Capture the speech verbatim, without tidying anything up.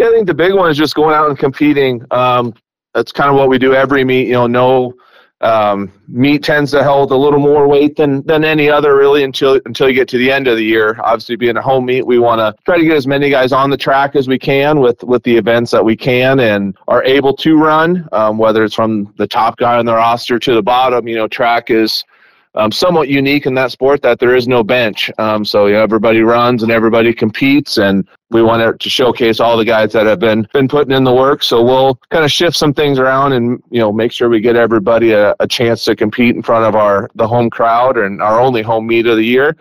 Yeah, I think the big one is just going out and competing. Um, that's kind of what we do every meet. You know, no um, meet tends to hold a little more weight than than any other really until until you get to the end of the year. Obviously, being a home meet, we want to try to get as many guys on the track as we can with with the events that we can and are able to run. Um, whether it's from the top guy on the roster to the bottom, you know, track is Um, somewhat unique in that sport that there is no bench. Um, so you know, everybody runs and everybody competes, and we want to showcase all the guys that have been been putting in the work. So we'll kind of shift some things around and you know make sure we get everybody a, a chance to compete in front of our the home crowd and our only home meet of the year.